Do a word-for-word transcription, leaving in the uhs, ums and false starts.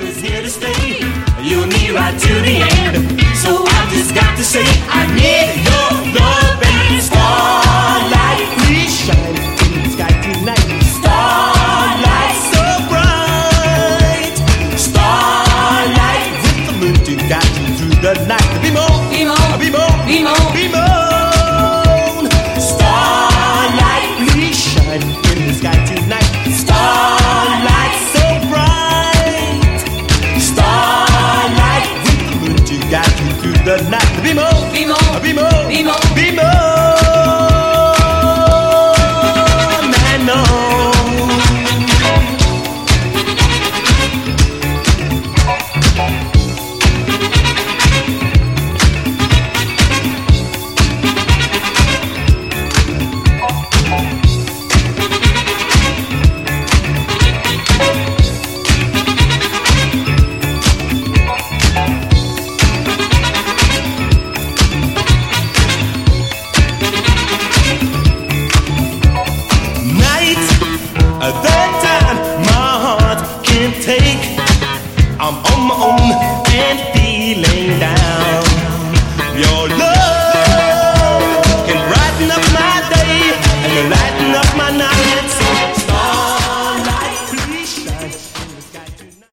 is here to stay. You and me right to the end. So I just got to say, I need you.